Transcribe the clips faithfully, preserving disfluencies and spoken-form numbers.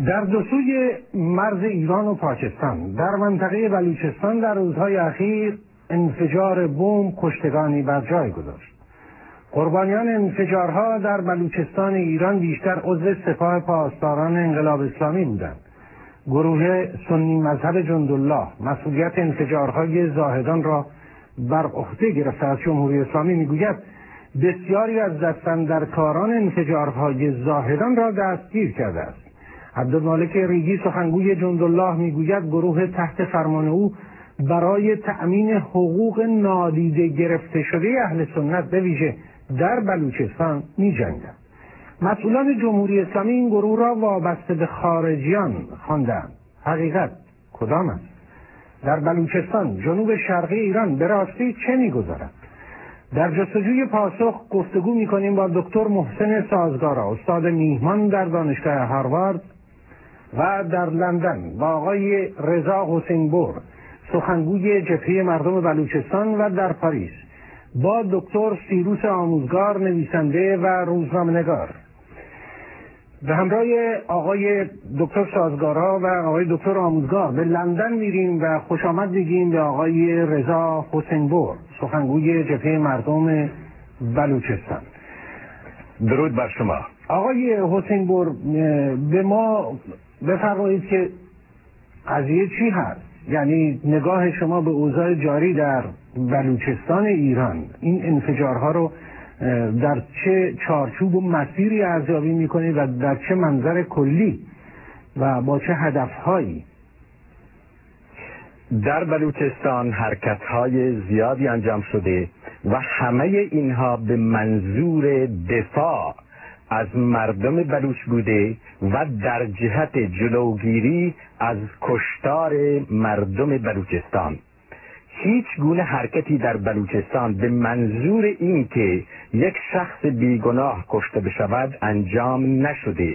در دو سوی مرز ایران و پاکستان در منطقه بلوچستان در روزهای اخیر انفجار بمب کشتگانی بر جای گذاشت. قربانیان انفجارها در بلوچستان ایران بیشتر عضو سپاه پاسداران انقلاب اسلامی بودند. گروه سنی مذهب جندالله مسئولیت انفجارهای زاهدان را بر عهده گرفته. از جمهوری اسلامی میگوید بسیاری از دستاندرکاران انفجارهای زاهدان را دستگیر کرده است. عبدالمالک ریگی سخنگوی جندالله میگوید گروه تحت فرمان او برای تأمین حقوق نادیده گرفته شده اهل سنت به ویژه در بلوچستان می‌جنگند. مسئولان جمهوری اسلامی این گروه را وابسته به خارجیان خواندند. حقیقت کدام است؟ در بلوچستان جنوب شرقی ایران به راستی چه می‌گذرد؟ در جستجوی پاسخ گفتگو می‌کنیم با دکتر محسن سازگارا، استاد میهمان در دانشگاه هاروارد، و در لندن با آقای رضا حسین‌بر سخنگوی جبهه مردم بلوچستان، و در پاریس با دکتر سیروس آموزگار نویسنده و روزنامه‌نگار. به همراه آقای دکتر سازگارا و آقای دکتر آموزگار به لندن میریم و خوش آمد میگیم به آقای رضا حسین‌بر سخنگوی جبهه مردم بلوچستان. درود بر شما. آقای حسین‌بر، به ما بفرمایید که قضیه چی هست؟ یعنی نگاه شما به اوضاع جاری در بلوچستان ایران، این انفجارها رو در چه چارچوب و مسیری ارزیابی میکنید و در چه منظر کلی و با چه هدفهایی؟ در بلوچستان حرکت‌های زیادی انجام شده و همه اینها به منظور دفاع از مردم بلوچ بوده و در جهت جلوگیری از کشتار مردم بلوچستان. هیچ گونه حرکتی در بلوچستان به منظور این که یک شخص بیگناه کشته بشود انجام نشده.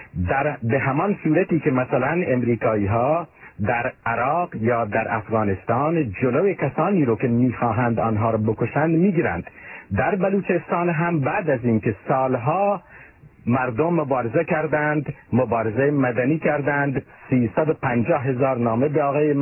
در به همان صورتی که مثلا امریکایی ها در عراق یا در افغانستان جلوی کسانی رو که میخواهند آنها را بکشند میگیرند، در بلوچستان هم بعد از اینکه سالها مردم مبارزه کردند، مبارزه مدنی کردند، سیصد و پنجاه هزار نامه به آقای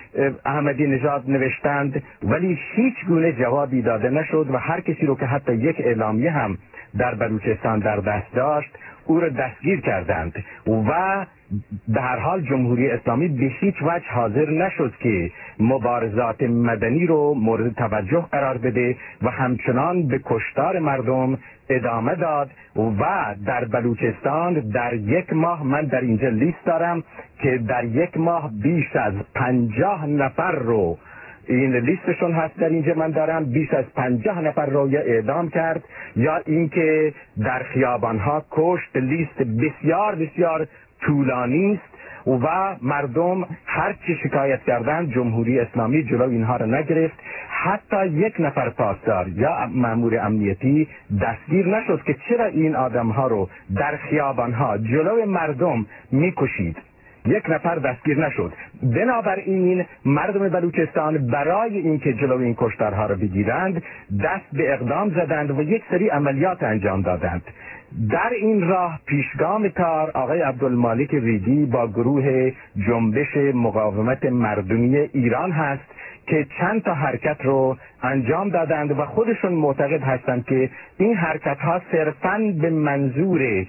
احمدی نژاد نوشتند، ولی هیچ گونه جوابی داده نشد و هر کسی رو که حتی یک اعلامیه هم در بلوچستان در دست داشت او را دستگیر کردند و به هر حال جمهوری اسلامی به هیچ وجه حاضر نشد که مبارزات مدنی رو مورد توجه قرار بده و همچنان به کشتار مردم ادامه داد. و در بلوچستان در یک ماه، من در اینجا لیست دارم که در یک ماه بیش از پنجاه نفر رو، این لیستشون هست در اینجا من دارم، بیش از پنجاه نفر رو یا اعدام کرد یا اینکه در خیابانها کشت. لیست بسیار بسیار طولانی است و مردم هر چی شکایت کردن جمهوری اسلامی جلو اینها را نگرفت. حتی یک نفر پاسدار یا مأمور امنیتی دستگیر نشد که چرا این آدمها رو در خیابانها جلو مردم میکشید. یک نفر دستگیر نشد. بنابراین مردم بلوچستان برای اینکه جلو این کشتارها را بگیرند دست به اقدام زدند و یک سری عملیات انجام دادند. در این راه پیشگام کار آقای عبدالمالک ریگی با گروه جنبش مقاومت مردمی ایران هست که چند تا حرکت رو انجام دادند و خودشون معتقد هستند که این حرکت ها صرفاً به منظور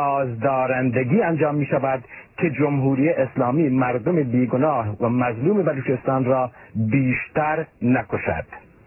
بازدارندگی انجام می شود که جمهوری اسلامی مردم بیگناه و مظلوم بلوچستان را بیشتر نکشد.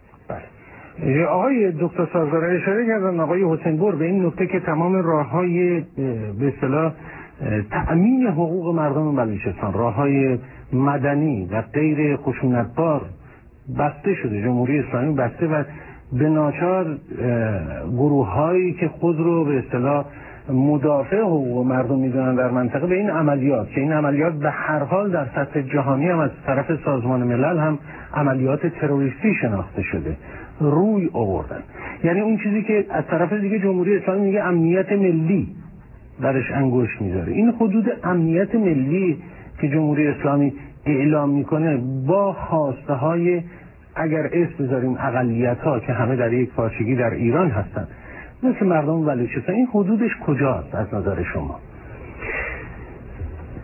آقای دکتر سازگارا اشاره کردن آقای حسین‌بر به این نکته که تمام راه‌های به اصطلاح تأمین حقوق مردم بلوچستان، راه‌های مدنی و غیر خشونتبار بسته شده، جمهوری اسلامی بسته و به ناچار گروه‌هایی که خود رو به اصطلاح مدافع حقوق مردم میدونن در منطقه به این عملیات، که این عملیات به هر حال در سطح جهانی هم از طرف سازمان ملل هم عملیات تروریستی شناخته شده، روی آوردن. یعنی اون چیزی که از طرف دیگه جمهوری اسلامی میگه امنیت ملی درش انگشت میذاره، این حدود امنیت ملی که جمهوری اسلامی اعلام میکنه با خواسته های اگر اسم بذاریم اقلیت ها که همه در یک پارچگی در ایران هستن مثل مردم بلوچستان، این حدودش کجاست از نظر شما؟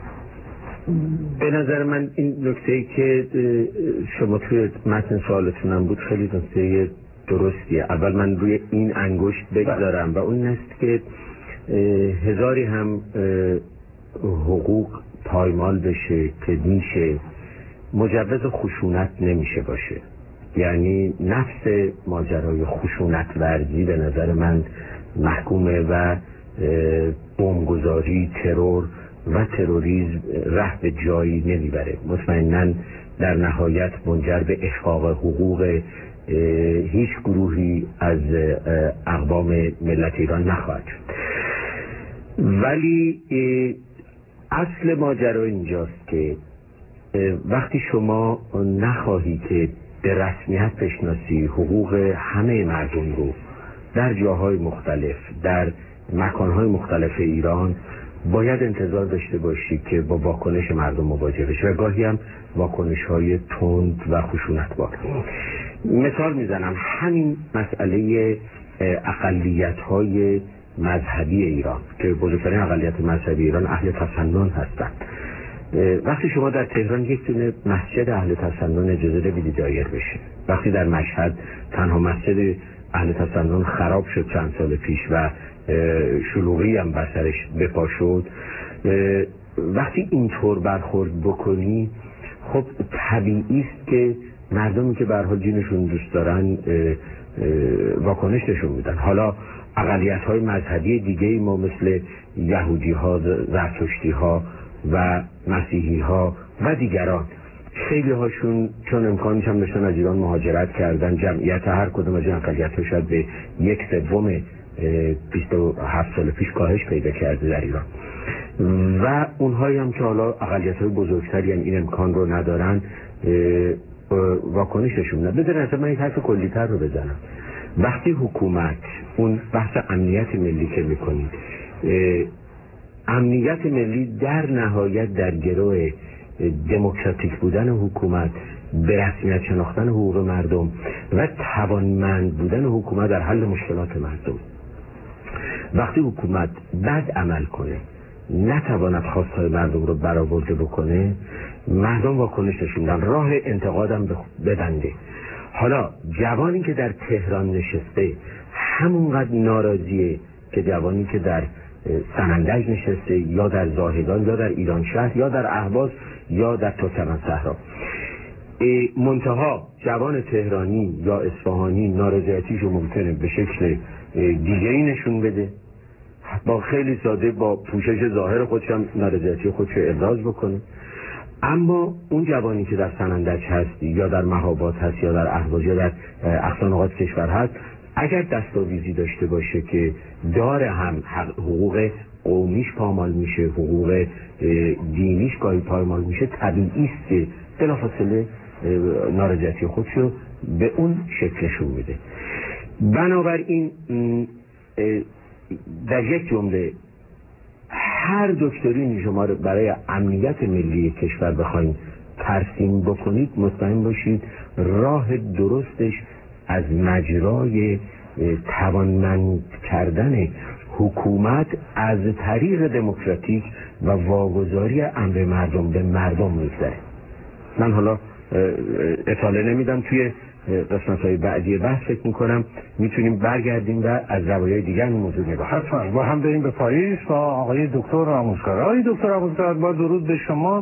به نظر من این نکته‌ای که شما توی متن سوالتونم بود خیلی نکته درستیه. اول من روی این انگشت بگذارم و اون است که هزاری هم حقوق پایمال بشه که میشه، مجوز خشونت نمیشه باشه. یعنی نفس ماجرای خشونت ورزی به نظر من محکومه و بمبگذاری، ترور و تروریسم ره به جایی نمیبره. مطمئناً در نهایت منجر به احقاق حقوق هیچ گروهی از اقوام ملت ایران نخواهد شد. ولی اصل ماجرا اینجاست که وقتی شما نخواهی که به رسمیت بشناسی حقوق همه مردم رو در جاهای مختلف، در مکانهای مختلف ایران، باید انتظار داشته باشی که با واکنش مردم مواجه بشی و گاهی هم واکنش‌های تند و خشونتبار. مثال میزنم، همین مسئله اقلیت‌های مذهبی ایران که بزرگترین اقلیت مذهبی ایران اهل تسنن هستند. وقتی شما در تهران یک دونه مسجد اهل تسنن اجازه بدید دایر بشه، وقتی در مشهد تنها مسجد اهل تسنن خراب شد چند سال پیش و شلوغی هم بر سرش بپا شد، وقتی اینطور برخورد بکنی خب طبیعی است که مردمی که به هر حال دینشون دوست دارن واکنش نشون میدن. حالا اقلیت‌های مذهبی دیگه ما مثل یهودی‌ها، زرتشتی‌ها و مسیحی‌ها و دیگران، خیلی هاشون چون امکانش هم داشتن از ایران مهاجرت کردن، جمعیت هر کدوم از این اقلیت‌ها شاید به یک سوم بیست و هفت سال پیش کاهش پیدا کرده در ایران و اونهایی هم که حالا اقلیت‌های بزرگتری هم این امکان رو ندارن واکنششون نه. بذارین اصلا من یک حرف کلی‌تر رو بزنم. وقتی حکومت اون بحث امنیت ملی که میکنید، امنیت ملی در نهایت در گروه دموکراتیک بودن حکومت، به رسمیت شناختن حقوق مردم و توانمند بودن حکومت در حل مشکلات مردم. وقتی حکومت بد عمل کنه، نتواند خواستهای مردم رو برآورده بکنه، مردم واکنش نشون میدن، راه انتقادم ببنده. حالا جوانی که در تهران نشسته همونقدر ناراضیه که جوانی که در سنندج نشسته یا در زاهدان یا در ایران شهر یا در اهواز یا در ترکمن صحرا. منتها جوان تهرانی یا اصفهانی نارضایتیشو ممکنه به شکل دیگه‌ای نشون بده، با خیلی ساده با پوشش ظاهر خودش هم نارضایتی خودشو ابراز بکنه. اما اون جوانی که در سنندج هست یا در مهاباد هست یا در اهواز یا در اقصا نقاط کشور هست، اگر دستاویزی داشته باشه که داره هم حقوق قومیش پامال میشه، حقوق دینیش گاهی پایمال میشه، طبیعی است که بلافاصله نارضایتی خودشو به اون شکلشون میده. بنابراین در یک جمله هر دکترینی شما رو برای امنیت ملی کشور بخواید ترسیم بکنید، مطمئن باشید راه درستش از مجرای توانمند کردن حکومت از طریق دموکراتیک و واگذاری امر مردم به مردم میگذره. من حالا اطلاع نمیدم، توی قسمت‌های بعدی بحث فکر میکنم میتونیم برگردیم و از روایای دیگر این موضوع نگاه کنیم. حتما با هم بریم به پاریس با آقای دکتر آموزگار. آقای دکتر آموزگار، با درود به شما.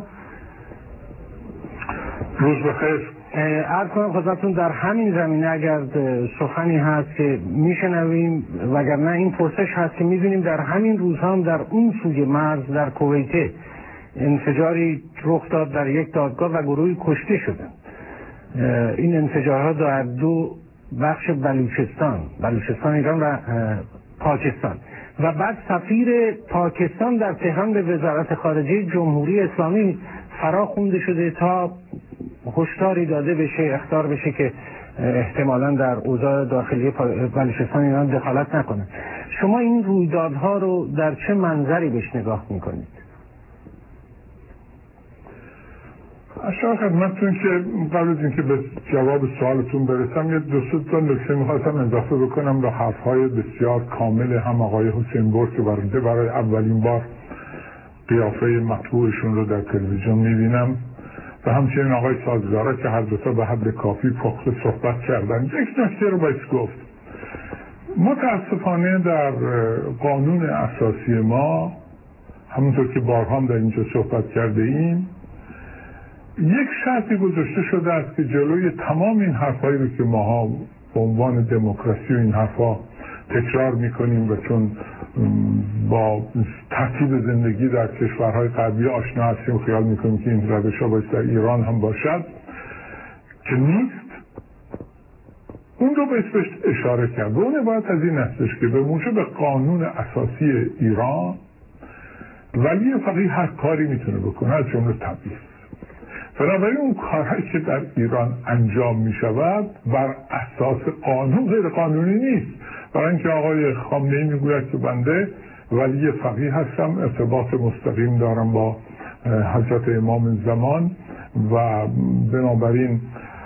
روز بخیر. عرض کنم خدمتتون در همین زمینه اگر سخنی هست که میشنویم، وگرنه این پرسش هست که میدونیم در همین روزها هم در اون سوی مرز در کویت انفجاری رخ داد در یک دادگاه و گروهی کشته شدند. این انفجارها در دو بخش بلوچستان بلوچستان ایران و پاکستان و بعد سفیر پاکستان در تهران به وزارت خارجه جمهوری اسلامی فرا خوانده شده تا هشداری داده بشه، اخطار بشه که احتمالاً در اوضاع داخلی بلوچستان ایران دخالت نکنه. شما این رویدادها رو در چه منظری بهش نگاه میکنید؟ اشاره خدمتتون که قبل از اینکه به جواب سوالتون برسم یه دو سه تا نکته می‌خواستم اضافه بکنم به حرف‌های بسیار کامل هم آقای حسین بر که برنده برای اولین بار قیافه مطبوعشون رو در تلویزیون میبینم و همچنین آقای سازگارا که هر دوتا به حد کافی پخته صحبت کردن. یک نکته رو باید گفت، متاسفانه در قانون اساسی ما همونطور که بارها در اینجا صحبت کرده ایم یک شرطی گذاشته شده است که جلوی تمام این حرفایی رو که ماها به عنوان دموکراسی و این حرفا تکرار میکنیم و چون با ترتیب زندگی در کشورهای غربی آشنا هستیم خیال میکنیم که این روش ها باید در ایران هم باشد که نیست، اون رو بهش اشاره کرد. اون باید از این هستش که به موجب قانون اساسی ایران ولی فقیه هر کاری میتونه بکنه از جمله تبعیض. بنابراین اون کارهایی که در ایران انجام میشود بر اساس قانون غیر قانونی نیست. برای اینکه آقای خامنه‌ای میگوید که بنده ولی فقیه هستم، ارتباط مستقیم دارم با حضرت امام زمان و بنابراین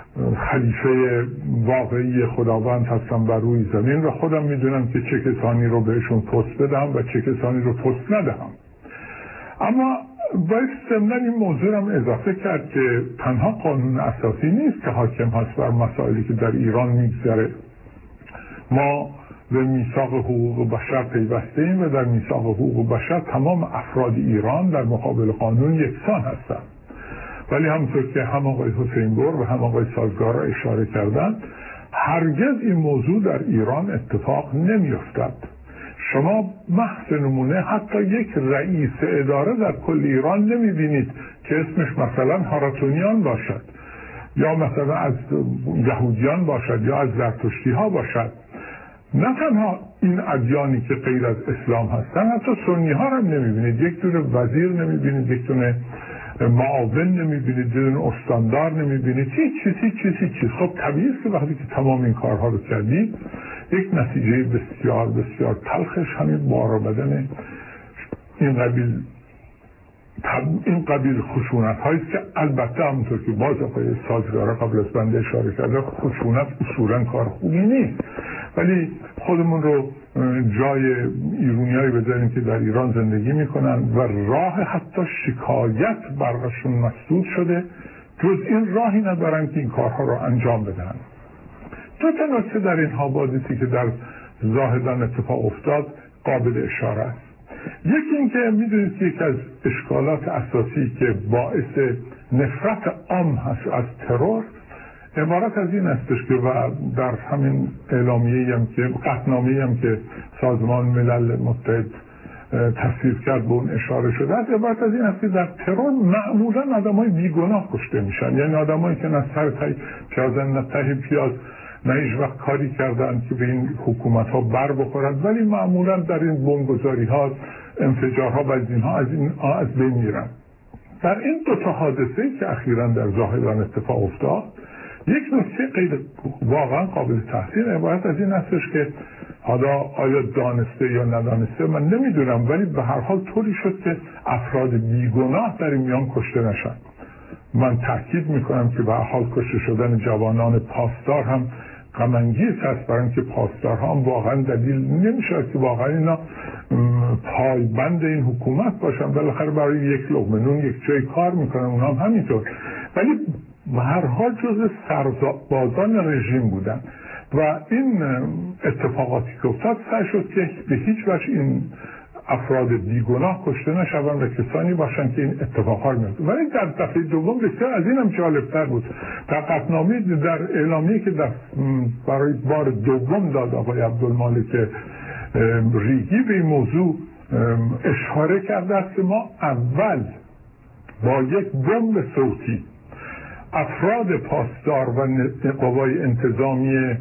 خلیفه واقعی خداوند هستم بر روی زمین و خودم میدونم که چه کسانی رو بهشون پست بدم و چه کسانی رو پست ندهم. اما باید ضمن این موضوع هم اضافه کرد که تنها قانون اساسی نیست که حاکم هست بر مسائلی که در ایران میگذره. ما به میثاق حقوق بشر پیوسته ایم و در میثاق حقوق بشر تمام افراد ایران در مقابل قانون یکسان هستند. ولی همونطور که هم آقای حسین‌بر و هم آقای سازگارا اشاره کردند هرگز این موضوع در ایران اتفاق نمیافتد. شما محض نمونه حتی یک رئیس اداره در کل ایران نمیبینید که اسمش مثلا هاراتونیان باشد یا مثلا از یهودیان باشد یا از زرتشتی ها باشد. نه تنها این ادیانی که غیر از اسلام هستن، حتی سنی ها هم نمیبینید. یک دونه وزیر نمیبینید، یک دونه معاون نمیبینید، یک دونه استاندار نمیبینید، هیچ چیز هیچ چیز هیچ چیز. خب طبیعی است که وقتی که تمام این کارها رو کردید یک نتیجه بسیار بسیار تلخش همین بار و بدن این قبیل این قبیل خشونت هاییست که البته همونطور که باز آقای سازگارا قبل از بنده اشاره کرده خشونت اصولا کار خوبی نیست، ولی خودمون رو جای ایرونیایی بذاریم که در ایران زندگی میکنن و راه حتی شکایت برشون مسدود شده، جز این راهی ندارن که این کارها رو انجام بدن. دو تا نکته در این حوادثی که در زاهدان اتفاق افتاد قابل اشاره است. یکی این که میدونید که یکی از اشکالات اساسی که باعث نفرت عام هست از ترور عبارت از این استش که و در همین اعلامیه‌ای هم که قطعنامه‌ای هم که سازمان ملل متحد تصویب کرد به اون اشاره شده است، عبارت از این است که در ترور معمولا آدمای بیگناه کشته میشن، یعنی آدمایی که نه سر تای پیازن نه ته پیاز نه هیچ وقت کاری کردن که به این حکومت ها بر بخورند، ولی معمولا در این بمبگذاری ها انفجارها و از اینها از این ها از بین میرن. در این دو تا حادثه که اخیراً در زاهدان اتفاق افتاد یک نکته غیر واقعا قابل تحسین عبارت از این هستش که حالا آیا دانسته یا ندانسته من نمیدونم، ولی به هر حال طوری شد که افراد بیگناه در این میان کشته نشن. من تاکید میکنم که به هر حال کشته شدن جوانان پاسدار هم غم انگیز هست، برای اینکه پاسدارها هم واقعا دلیل نمیشه که واقعا اینا پایبند این حکومت باشن، بالاخره برای یک لقمه نون یک جای کار میکنن، اونا هم همینطور، ولی به هر حال جز سربازان رژیم بودن و این اتفاقاتی که افتاد سعی شد که به هیچ وجه این افراد بیگناه کشته نشوند و کسانی باشند که این اتفاقات میفته. ولی در دفعه دوم بسیار از این هم جالبتر بود. در قطعنامه در اعلامیه که در برای بار دوم داد آقای عبدالمالک ریگی به این موضوع اشاره کرده است که ما اول با یک بمب صوتی افراد پاسدار و قوای انتظامی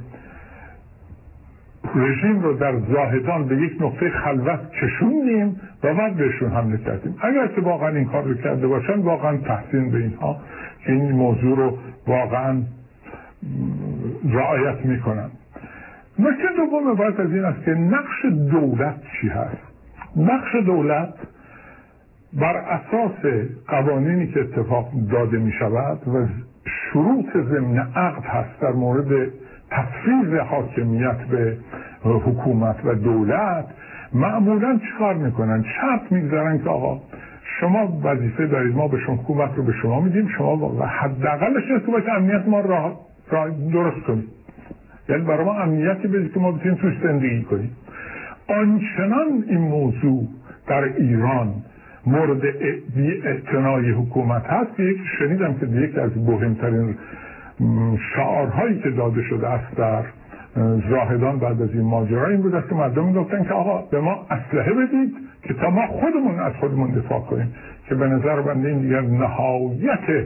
رژیم رو در زاهدان به یک نقطه خلوت کشوندیم و بعد بهشون حمله کردیم. اگر که واقعا این کار رو کرده باشن واقعا تحسین به اینها که این موضوع رو واقعا رعایت میکنن. نکته دوم عبارت از این است که نقش دولت چی هست؟ نقش دولت بر اساس قوانینی که اتفاق داده می شود و شروط ضمن عقد هست در مورد تفویض حاکمیت به حکومت و دولت، معمولا چیکار میکنن؟ شرط میگذارن که آقا شما وظیفه دارید، ما به شما حکومت رو به شما میدیم، شما و حداقلش اینه که باید امنیت ما راه را درست کنید، یعنی برای ما امنیتی بدید که ما بتونیم توش زندگی کنیم. آنچنان این موضوع در ایران مورد اعتنای حکومت هست که یک شنیدم که یکی از مهمترین شعارهایی که داده شده است در زاهدان بعد از این ماجرا این بود است که مردم میگفتن که آقا به ما اسلحه بدید که تا ما خودمون از خودمون دفاع کنیم، که به نظر بنده این دیگر نهایت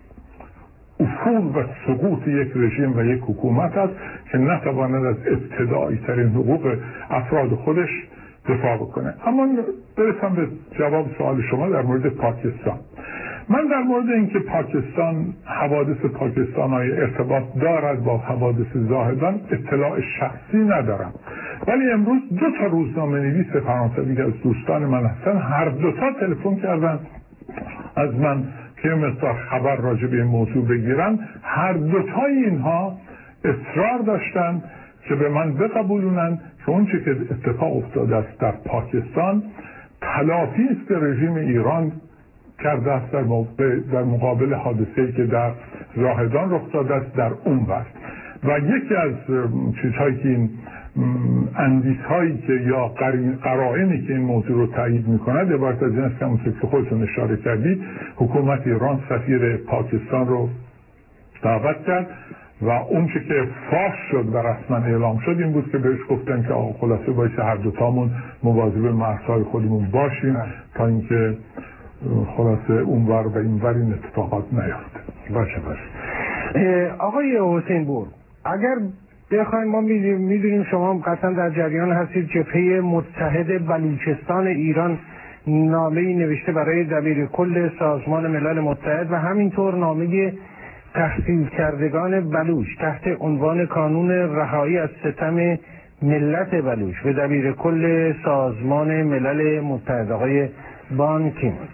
افول و سقوط یک رژیم و یک حکومت است که نتواند از ابتدایی ترین حقوق افراد خودش دفاع بکنه. اما برسم به جواب سوال شما در مورد پاکستان. من در مورد اینکه پاکستان حوادث پاکستان های ارتباط دارد با حوادث زاهدان اطلاع شخصی ندارم، ولی امروز دو تا روزنامه نویس فرانسوی که از دوستان من هستن هر دو تا تلفن کردن از من که مقدار خبر راجع به این موضوع بگیرن. هر دو تای اینها اصرار داشتن که به من بقبولونن که اون چه که اتفاق افتاده است در پاکستان تلافی است که رژیم ایران کرده است در, در مقابل حادثه‌ای که در زاهدان رخ داده است در اون ور. و یکی از چیزهایی که این اندیش‌هایی که یا قرائنی که این موضوع رو تایید می‌کند عبارت از این است که همونطور که خودتون اشاره کردید حکومت ایران سفیر پاکستان رو دعوت کرد و اون چه که فاش شد و رسما اعلام شد این بود که بهش گفتن که آقا خلاصه باید هر دوتامون مواظب مرزهای خودمون باشیم تا اینکه خلاصه اونور و اینور این اتفاقات نیفته. باشه باشه. آقای حسین بور، اگر بخوایم ما میدونیم شما قطعا در جریان هستید جبهه متحد بلوچستان ایران نامه‌ای نوشته برای دبیر کل سازمان ملل متحد و همینطور نامه تحصیل کردگان بلوچ تحت عنوان کانون رهایی از ستم ملت بلوچ به دبیر کل سازمان ملل متحد آقای بان کی مون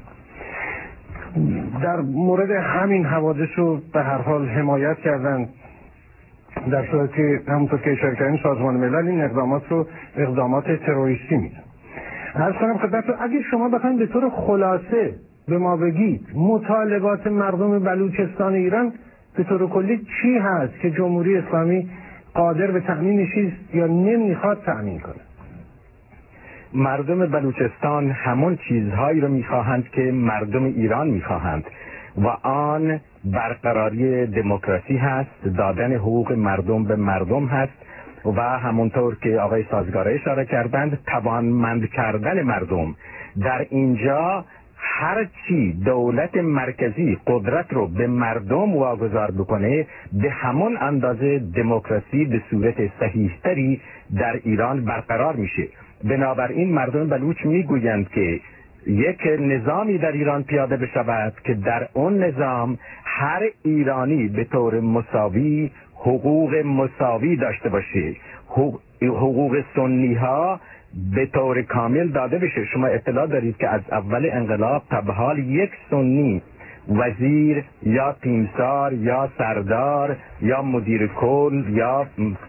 در مورد همین حوادث رو به هر حال حمایت کردن، در صورتی که همونطور که اشاره کردیم سازمان ملل این اقدامات رو اقدامات تروریستی میدن. عرض کنم خدمتتون اگه شما بخواید به طور خلاصه به ما بگید مطالبات مردم بلوچستان ایران به طور کلی چی هست که جمهوری اسلامی قادر به تأمینش است یا نمیخواد تأمین کنه؟ مردم بلوچستان همون چیزهایی رو میخواهند که مردم ایران میخواهند و آن برقراری دموکراسی هست، دادن حقوق مردم به مردم هست و همونطور که آقای سازگاره اشاره کردند توانمند کردن مردم. در اینجا هرچی دولت مرکزی قدرت رو به مردم واگذار بکنه به همون اندازه دموکراسی به صورت صحیحتری در ایران برقرار میشه. بنابراین مردم بلوچ میگویند که یک نظامی در ایران پیاده بشود که در اون نظام هر ایرانی به طور مساوی حقوق مساوی داشته باشه، حقوق سنی ها به طور کامل داده بشه. شما اطلاع دارید که از اول انقلاب تا به حال یک سنی وزیر یا تیمسار یا سردار یا مدیر کل یا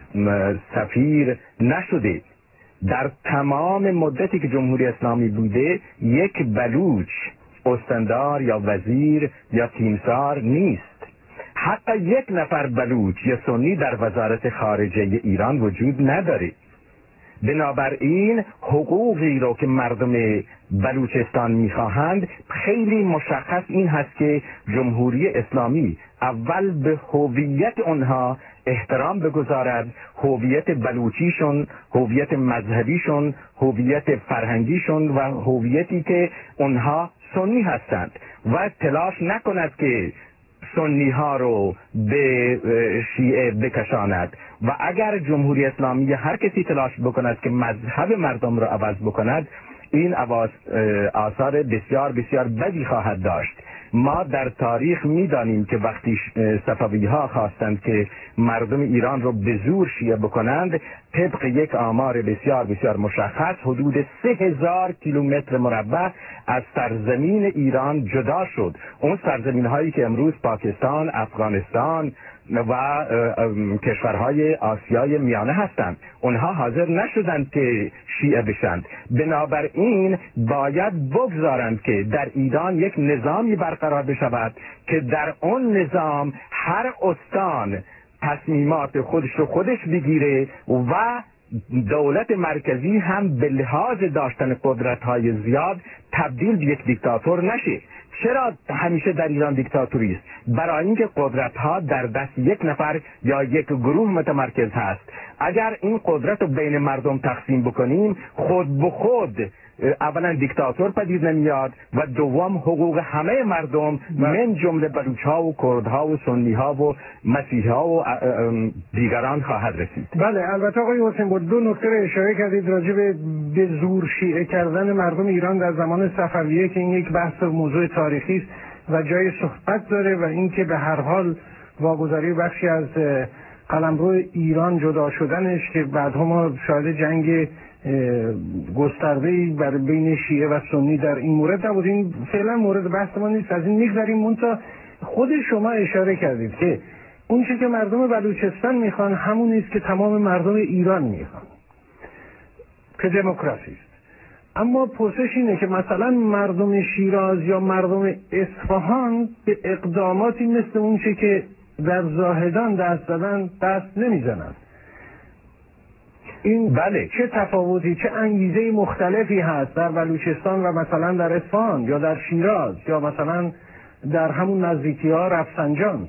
سفیر نشده. در تمام مدتی که جمهوری اسلامی بوده یک بلوچ استاندار یا وزیر یا تیمسار نیست. حتی یک نفر بلوچ یا سنی در وزارت خارجه ایران وجود نداره. بنابراین حقوقی رو که مردم بلوچستان میخواهند خیلی مشخص این هست که جمهوری اسلامی اول به هویت اونها احترام بگذارد، هویت بلوچیشون، هویت مذهبیشون، هویت فرهنگیشون و هویتی که اونها سنی هستند و تلاش نکند که سنی ها رو به شیعه بکشاند. و اگر جمهوری اسلامی هر کسی تلاش بکند که مذهب مردم رو عوض بکند این آثار بسیار بسیار بدی خواهد داشت. ما در تاریخ میدانیم که وقتی صفوی ها خواستند که مردم ایران رو به زور شیعه بکنند طبق یک آمار بسیار بسیار مشخص حدود سه هزار کیلومتر مربع از سرزمین ایران جدا شد. اون سرزمین هایی که امروز پاکستان، افغانستان، و کشورهای آسیای میانه هستند. اونها حاضر نشدند که شیعه بشند. بنابراین باید بگذارند که در ایران یک نظامی برقرار بشود که در اون نظام هر استان تصمیمات خودش رو خودش بگیره و دولت مرکزی هم به لحاظ داشتن قدرت‌های زیاد تبدیل به یک دیکتاتور نشه. چرا همیشه در ایران دیکتاتوری است؟ برای اینکه قدرت‌ها در دست یک نفر یا یک گروه متمرکز هست. اگر این قدرت رو بین مردم تقسیم بکنیم، خود به خود اولا دیکتاتور پدید نمیاد و دوم حقوق همه مردم من جمله بلوچ‌ها و کردها و سنی‌ها و مسیحی‌ها و دیگران خواهد رسید. بله، البته آقای حسین بود دو نکته رو اشاره کردید راجع به به زور شیعه کردن مردم ایران در زمان صفویه که این یک بحث موضوع تاریخی است و جای صحبت داره و اینکه به هر حال واگذاری بخشی از قلمرو ایران جدا شدنش که بعدها ما شاهد جنگ گسترده‌ای بر بین شیعه و سنی در این مورد نبود. این فعلا مورد بحث ما نیست، از این میگذریم. منتها خود شما اشاره کردید که اون چیزی که مردم بلوچستان میخوان همون نیست که تمام مردم ایران میخوان که دموکراسی است. اما پرسش اینه که مثلا مردم شیراز یا مردم اصفهان به اقداماتی مثل اون چیزی که در زاهدان دست دادن دست نمیزنند. این بله چه تفاوتی، چه انگیزه مختلفی هست در بلوچستان و مثلا در اصفهان یا در شیراز یا مثلا در همون نزدیکی ها رفسنجان؟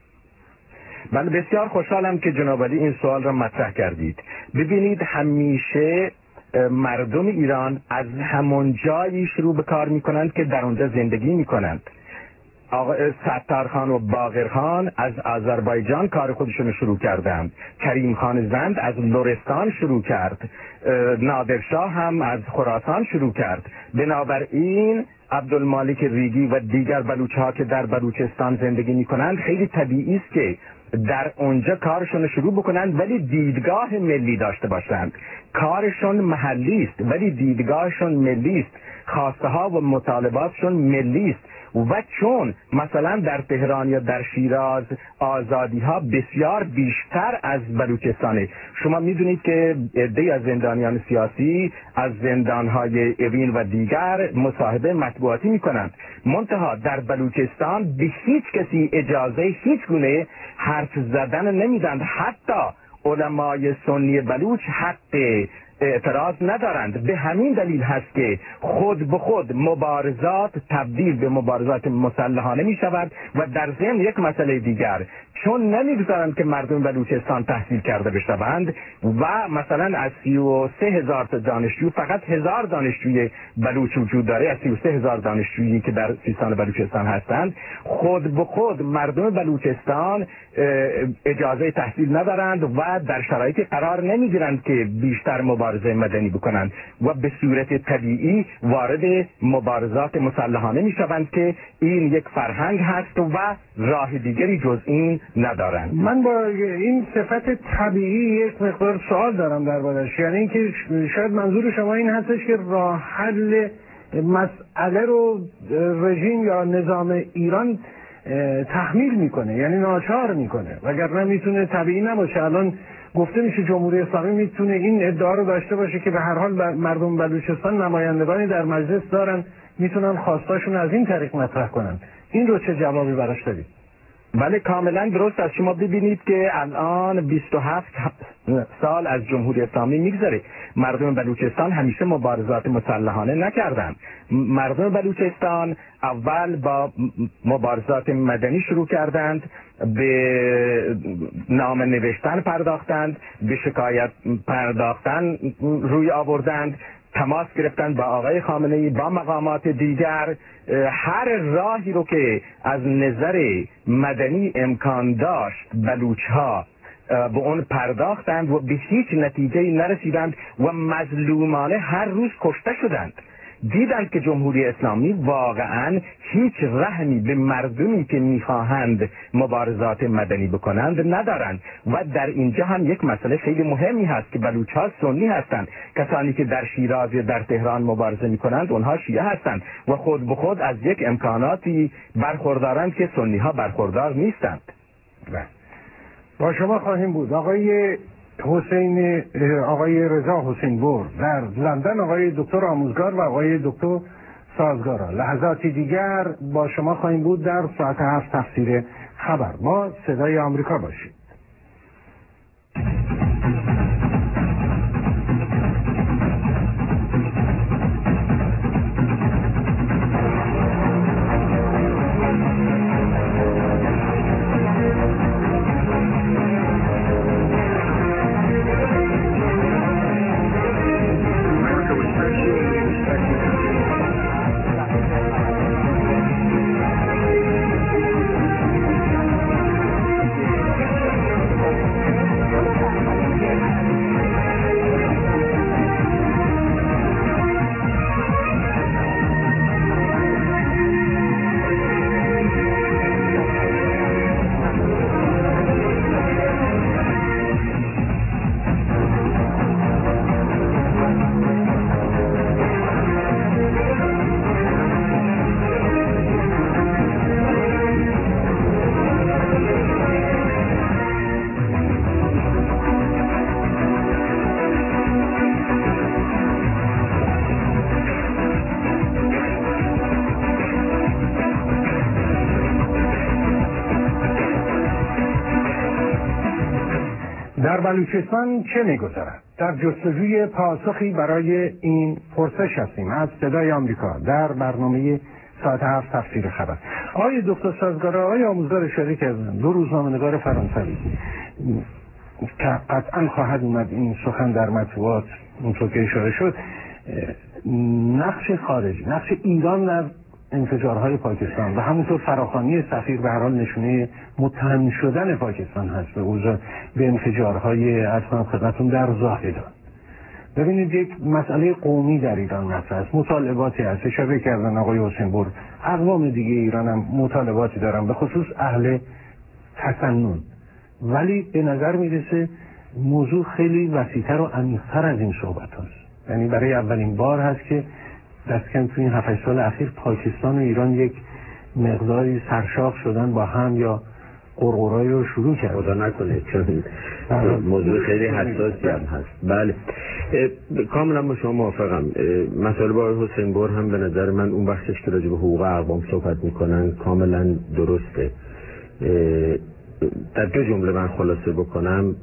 بله، بسیار خوشحالم که جناب علی این سوال را مطرح کردید. ببینید، همیشه مردم ایران از همون جایی شروع به کار میکنند که در اونجا زندگی میکنند. آقا ستارخان و باقرخان از آذربایجان کار خودشون شروع کردند. کریم خان زند از لرستان شروع کرد. نادرشاه هم از خراسان شروع کرد. بنابراین عبدالمالک ریگی و دیگر بلوچ‌ها که در بلوچستان زندگی میکنند خیلی طبیعی است که در اونجا کارشون شروع بکنند، ولی دیدگاه ملی داشته باشند. کارشون محلی است ولی دیدگاهشون ملی است. خواسته ها و مطالباتشون ملی است. و چون مثلا در تهران یا در شیراز آزادی ها بسیار بیشتر از بلوچستانه. شما میدونید که عده‌ای از زندانیان سیاسی از زندان های اوین و دیگر مصاحبه مطبوعاتی میکنند. منتها در بلوچستان به هیچ کسی اجازه هیچ گونه حرف زدن نمیدند. حتی علمای سنی بلوچ حق اعتراض ندارند. به همین دلیل هست که خود به خود مبارزات تبدیل به مبارزات مسلحانه می شود. و در ضمن یک مسئله دیگر، چون نمیگذارند که مردم بلوچستان تحصیل کرده بشوند و مثلا از سی و سه هزار تا دانشجو فقط هزار دانشجوی بلوچ وجود داره، از سی و سه هزار دانشجویی که در سیستان بلوچستان هستند، خود به خود مردم بلوچستان اجازه تحصیل ندارند و در شرایطی قرار نمیگیرند که بیشتر مبارزه مدنی بکنند و به صورت طبیعی وارد مبارزات مسلحانه می شوند که این یک فرهنگ هست و راه دیگری جز این ندارند. من با این صفت طبیعی یک مقدار سوال دارم دربارش، یعنی اینکه شاید منظور شما این هستش که راه حل مسئله رو رژیم یا نظام ایران تحمیل میکنه، یعنی ناچار میکنه، وگرنه میتونه طبیعی نباشه. الان گفته میشه جمهوری اسلامی میتونه این ادعا رو داشته باشه که به هر حال مردم بلوچستان نمایندگانی در مجلس دارن، میتونن خواستاشون از این طریق مطرح کنن. این رو چه جوابی براش دارید؟ بله، کاملا درست است. شما ببینید که الان بیست و هفت سال از جمهوری اسلامی میگذره. مردم بلوچستان همیشه مبارزات مسلحانه نکردند. مردم بلوچستان اول با مبارزات مدنی شروع کردند، به نامه نوشتن پرداختند، به شکایت پرداختن روی آوردند، تماس گرفتن با آقای خامنه‌ای، با مقامات دیگر. هر راهی رو که از نظر مدنی امکان داشت بلوچ‌ها به اون پرداختند و به هیچ نتیجه‌ای نرسیدند و مظلومانه هر روز کشته شدند. دیدند که جمهوری اسلامی واقعا هیچ رحمی به مردمی که میخواهند مبارزات مدنی بکنند ندارند. و در اینجا هم یک مسئله خیلی مهمی هست که بلوچ‌ها سنی هستند. کسانی که در شیراز یا در تهران مبارزه میکنند اونها شیعه هستند و خود به خود از یک امکاناتی برخوردارند که سنی ها برخوردار نیستند. با شما خواهیم بود. آقای حسین آقای رضا حسین‌پور در لندن، آقای دکتر آموزگار و آقای دکتر سازگارا. لحظاتی دیگر با شما خواهیم بود در ساعت هفت تفسیر خبر. با صدای آمریکا باشید. در بلوچستان چه می‌گذرد؟ در جستجوی پاسخی برای این پرسش هستیم از صدای آمریکا در برنامه ساعت هفت تفسیر خبر. آقای دکتر سازگارا، آقای آموزگار اشاره کردن، دو روزنامه‌نگار فرانسوی که قطعا خواهد اومد این سخن در مطبوعات، اونطور که اشاره شد، نقش خارجی، نقش ایران در انفجارهای پاکستان و همونطور فراخوانی سفیر به هر حال نشونه متهم شدن پاکستان هست به اوضاع به انفجارهای اصلا خدمتون در زاهدان. ببینید یک مسئله قومی در ایران مطرح است، مطالباتی هست، اشاره کردن آقای حسین‌پور، اقوام دیگه ایران هم مطالباتی دارن، به خصوص اهل تسنن، ولی به نظر میرسه موضوع خیلی وسیع‌تر و عمیق‌تر از این صحبت هست. یعنی برای اولین بار هست که دست کم توی این هفت سال اخیر پاکستان و ایران یک مقداری سرشاخ شدن با هم یا قرقرایی رو شروع کرد. خدا نکنه، چون موضوع خیلی حساسی هم هست. بله کاملا با شما موافقم. مسئله با آقای حسین‌پور هم به نظر من اون بخشش که راجع به حقوق اقوام صحبت میکنن کاملا درسته. در دو جمله من خلاصه بکنم،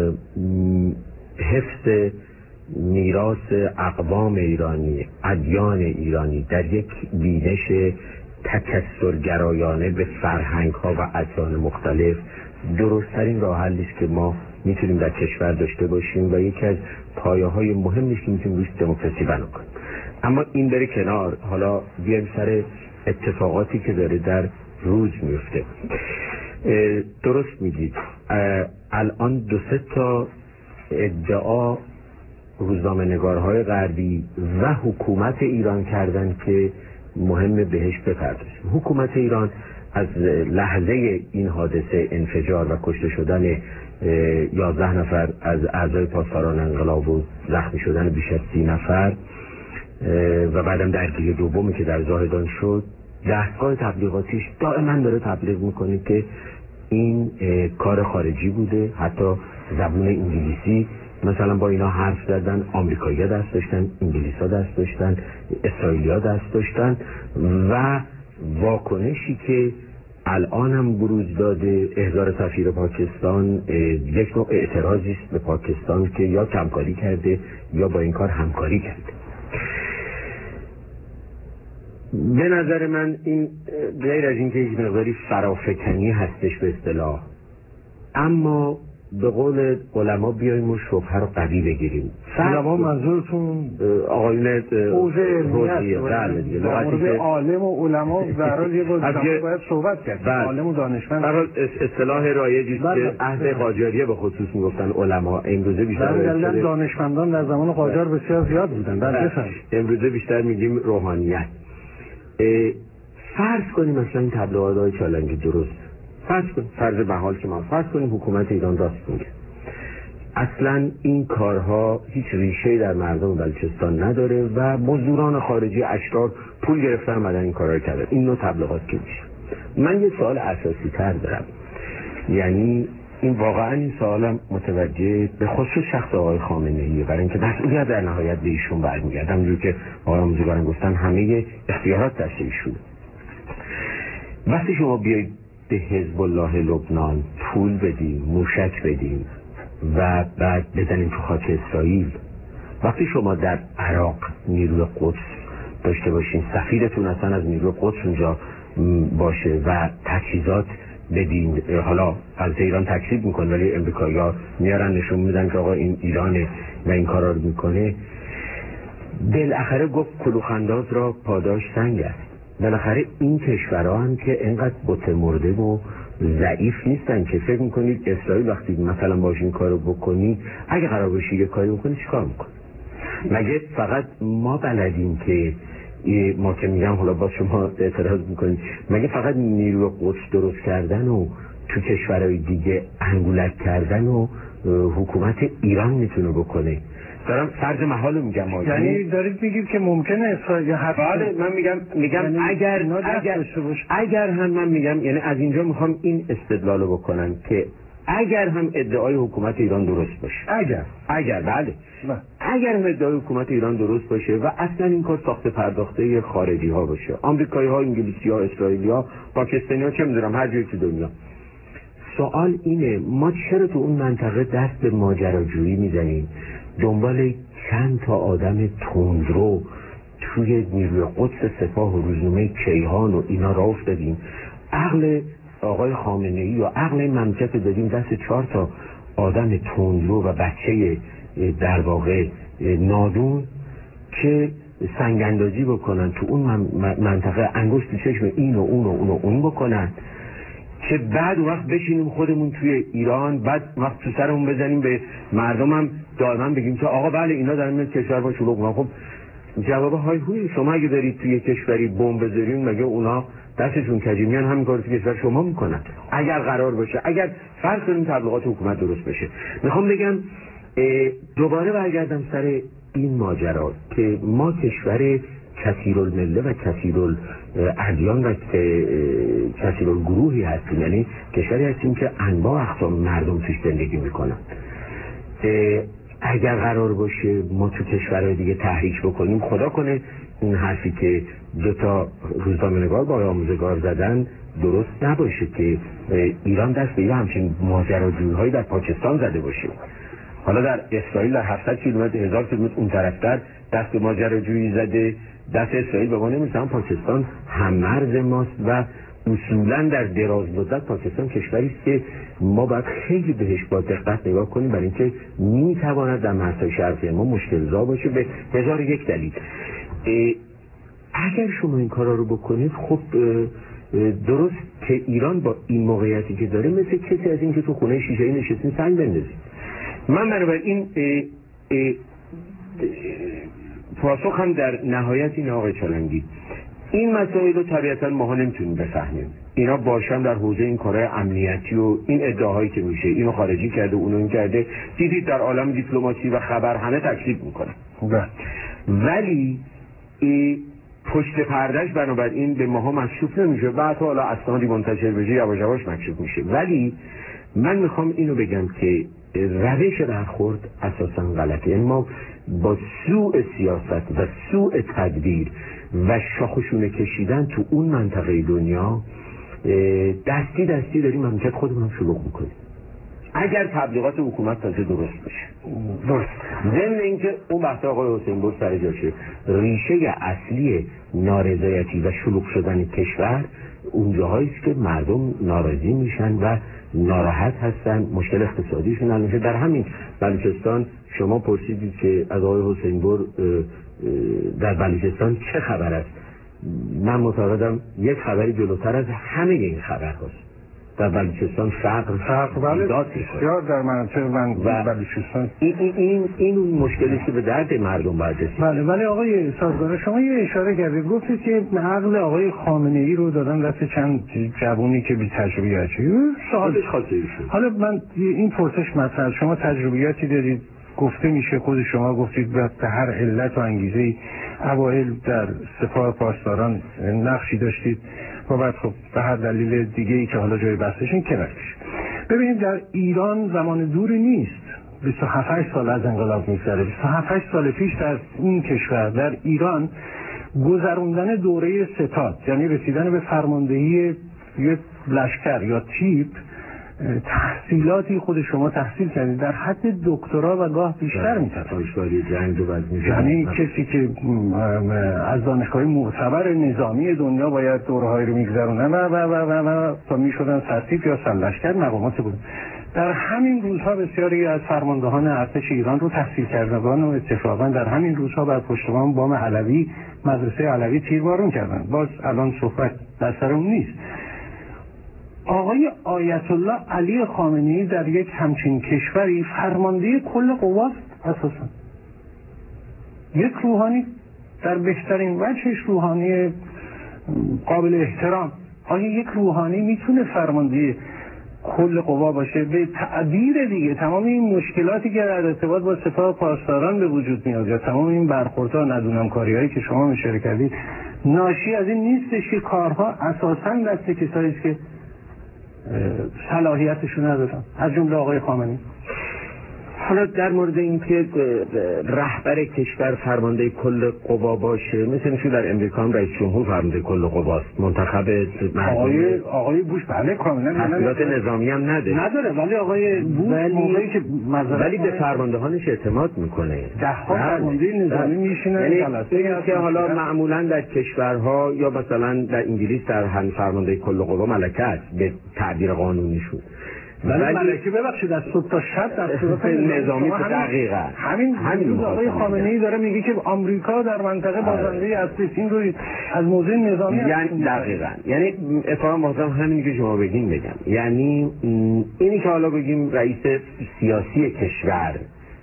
حفظ میراث اقوام ایرانی، ادیان ایرانی در یک بینش تکثرگرایانه به فرهنگ ها و ادیان مختلف درست‌ترین راه حلی است که ما میتونیم در کشور داشته باشیم و یکی از پایه‌های مهمی که میتونیم روش دموکراسی بنا کنیم. اما این بره کنار، حالا بیایم سر اتفاقاتی که داره در روز میفته. درست میگید، الان دو سه تا ادعا روزنامه‌نگارهای غربی و حکومت ایران کردن که مهم بهش بپردازیم. حکومت ایران از لحظه این حادثه انفجار و کشته شدن یازده نفر از اعضای پاسداران انقلاب و زخمی شدن بیش از سی نفر و بعدم درگیری دومی که در زاهدان شد، دستگاه تبلیغاتیش دائما داره تبلیغ میکنه که این کار خارجی بوده. حتی زبون انگلیسی مثلا با اینا حرف زدن، آمریکایی‌ها دست داشتن، انگلیس‌ها دست داشتن، اسرائیلی‌ها دست داشتن و واکنشی که الان هم بروز داده احضار سفیر پاکستان یک نوع اعتراضی است به پاکستان که یا کمکاری کرده یا با این کار همکاری کرده. به نظر من این غیر از اینکه یک مقداری فرافکنی هستش به اصطلاح، اما به قول علما بیاییم و شبهه رو قوی بگیریم. علما منظورتون آقایون حوزه بله دیگه، در مورد عالم و علما در حال یه بار باید صحبت کرد. عالم و دانشمند در اصطلاح رایجی است که عهد قاجاریه به خصوص میگفتن علما، امروزه بیشتر دانشمندان در زمان قاجار بسیار زیاد بودن. در امروزه بیشتر میگیم روحانیت. فرض کنیم مثلا این تبلیغات‌های چالنجی درست، فرض کنیم فرض محال که ما فرض کنیم حکومت ایران راست میگه، اصلا این کارها هیچ ریشه در مردم بلوچستان نداره و مزدوران خارجی اشرار پول گرفتن اومدن این کارا رو کردن، این نوع تبلیغات که میشه. من یه سوال اساسی تر دارم، یعنی این واقعا این سوالم متوجه به خصوص شخص آقای خامنه‌ای، برای اینکه مسئولیت در نهایت به ایشون برمیگرده. همونجور که آقای آموزگاران گفتن همه اختیارات دست ایشون. وقتی شما بیایید به حزب الله لبنان پول بدیم، موشک بدیم و بعد بزنیم تو خاک اسرائیل، وقتی شما در عراق نیروی قدس داشته باشین، سفیرتون اصلا از نیروی قدس اونجا باشه و تجهیزات بدین، حالا از ایران تکذیب میکنه ولی امریکایی‌ها میارن نشون میدن که آقا این ایرانه و این کارا رو میکنه، بالاخره گفت کلوخنداز را پاداش سنگ است. بالاخره این کشورها هم که اینقدر بت مرده و ضعیف نیستن که فکر میکنید اسرائیل وقتی مثلا باشه این کارو بکنی، اگه قرار باشه یه کاری بکنی چیکار میکنی؟ مگه فقط ما بلدیم که ما که میگم حالا با شما اعتراض میکنید، مگه فقط نیروی قدس درست کردن و تو کشورهای دیگه انگولک کردن و حکومت ایران میتونه بکنه؟ دارم فرض محالو میگم. یعنی دارید میگید که ممکنه اسرائیل حتی بله من میگم میگم یعنی اگر اگر اگر هم من میگم یعنی از اینجا میخوام این استدلالو بکنم که اگر هم ادعای حکومت ایران درست باشه، اگر اگر بله با. اگر هم ادعای حکومت ایران درست باشه و اصلا این کار ساخته پرداخته خارجی ها باشه، آمریکایی ها، انگلیسی ها، اسرائیلی ها، پاکستانی ها، چه میدونم هر جایی تو دنیا، سوال اینه ما چرا تو اون منطقه دست به ماجراجویی میزنیم، دنبال چند تا آدم تندرو توی نیروی قدس سپاه و روزنامه کیهان و اینا راه افتادیم، عقل آقای خامنه‌ای یا عقل این مملکت دادیم دست چهار تا آدم تندرو و بچه در واقع نادون که سنگ اندازی بکنن تو اون منطقه، انگشت چشم این و اون و اون و اون بکنن، که بعد وقت بشینیم خودمون توی ایران، بعد وقت تو سرمون بزنیم به مردم هم دائما بگیم که آقا بله اینا دارن میاد کشور با شلوغ کنن. خب جواب های هوی شما اگه دارید توی کشوری بمب بذارین، مگه اونا دستشون کجی میان همین کارو توی کشور شما میکنن؟ اگر قرار باشه، اگر فرض کنیم تبلیغات حکومت درست بشه، میخوام بگم دوباره برگردم سر این ماجرا که ما کشور کثیرالمله و کثیرالادیان و کثیرالگروهی هستیم، یعنی کشوری هستیم که انواع اقسام مردم توش زندگی میکنن. اگر قرار باشه ما تو کشورهای دیگه تحریک بکنیم، خدا کنه این حرفی که دو تا روزنامه‌نگار با آموزگار زدن درست نباشه که ایران دست به یه همچین ماجراجویی‌هایی در پاکستان زده باشه، حالا در اسرائیل در هفتصد کیلومتر هزار کیلومتر اون طرفتر دست به ماجراجویی زده، دست اسرائیل به ما نمیرسه. پاکستان هم مرز ماست و اصولا در دراز مدت پاکستان کشوری است که ما باید خیلی بهش با دقت نگاه کنیم، برای اینکه میتواند در مرزهای شرقی ما مشکل زا باشه به هزار یک دلیل. اگر شما این کارا رو بکنید، خب درست که ایران با این موقعیتی که داره مثل کسی از این که تو خونه شیشه‌ای نشستین سنگ بندازید. من بنابراین پاسخ هم در نهایت این آقای چالنگی، این مسائل رو طبیعتا ما نمیتونیم بفهمیم، اینا باشن در حوزه این کارهای امنیتی و این ادعاهایی که میشه اینو خارجی کرده اونو این کرده، دیدید در عالم دیپلماسی و خبر همه تکذیب میکنن، ولی پشت پردهش بنابراین به ماها مکشوف نمیشه، بعد حالا اسنادی منتشر بشه یواش یواش مکشوف میشه. ولی من میخوام اینو بگم که روش برخورد اساسا غلطه، یعنی ما با سوء سیاست و سوء تدبیر و شاخشونه کشیدن تو اون منطقه دنیا دستی دستی داریم مملکت خودمون شلوغ میکنیم. اگر تبلیغات حکومت تازه درست بشه، درست ضمن اینکه اون وقت آقای حسین بود سر جاشه، ریشه اصلی نارضایتی و شلوغ شدن کشور اونجاهایی است که مردم ناراضی میشن و ناراحت هستن، مشکل اقتصادیشون حل میشه. در همین بلوچستان شما پرسیدید که از آقای حسین بور در بلوچستان چه خبر است، من معتقدم یک خبری جلوتر از همه این خبر هست. در بلوچستان فقر فقر بله بسیار در مناطق من و بلوچستان این این این اون مشکلی که به درد مردم برسید. بله ولی آقای سازگار شما یه اشاره کردید، گفتید که عقل آقای خامنه‌ای رو دادن دست چند جوونی که بی تجربیتی. سوالش خاطری شد. حالا من این پرسش مطرح، شما تجربیاتی دارید، گفته میشه خود شما گفتید به هر علت و انگیزه‌ای اوایل در سپاه پاسداران نقشی داشتید و بعد خب به هر دلیل دیگه ای که حالا جای بحثشون کنارش. ببینید در ایران زمان دوری نیست، بیست و هفت سال از انقلاب میگذره. بیست و هفت سال پیش در این کشور، در ایران، گذروندن دوره ستاد، یعنی رسیدن به فرماندهی یک لشکر یا تیپ، تحصیلاتی خود شما تحصیل کردید در حد دکترا و گاه بیشتر میتونه. یعنی کسی که از دانشگاه معتبر نظامی دنیا باید دورهایی رو میگذرونن و و و و و تا میشدن سرتیپ یا سرلشکر مقامات بود. در همین روزها بسیاری از فرماندهان ارتش ایران رو تحصیل کردگان و اتفاقا در همین روزها بر پشتبان بام علوی، مدرسه علوی تیربارون کردن. باز الان صحبت در سر اون نیست. آقای آیت الله علی خامنه‌ای در یک همچین کشوری فرمانده کل قواست اساسا. یک روحانی در بهترین وجهش، روحانی قابل احترام. آیا یک روحانی میتونه فرمانده کل قوا باشه؟ به تعبیر دیگه تمام این مشکلاتی که در ارتباط با سپاه پاسداران به وجود میاد یا تمام این برخوردها، ندونم کاریایی که شما اشاره کردید، ناشی از این نیستش که کارها اساسا دست کسایی است که صلاحیتشو ندارن، از جمله آقای خامنه‌ای. حالا در مورد اینکه رهبر کشور فرمانده کل قوا باشه، مثل شو در امریکا هم رئیس جمهور فرمانده کل قواست، منتخب آقای آقای بوش بله کاملا تحصیلات نظامی هم نده نداره، ولی آقای بوش موقعی که ولی به فرماندهانش اعتماد میکنه. ده ها فرمانده نظامی میشینن جلسه که حالا معمولا در کشورها یا مثلا در انگلیس در هم فرمانده کل قوا ملکه است به تعبیر قانونیشون، ولی ملکه ببخشید از صبح تا شب در صورت نظامی دقیقاً همین همین آقای خامنه‌ای داره میگه که آمریکا در منطقه بازنده اصلی این رو از موضع نظامی یعنی دقیقاً یعنی اتفاقا واسه همین که شما بگین بگم، یعنی اینی که حالا بگیم رئیس سیاسی کشور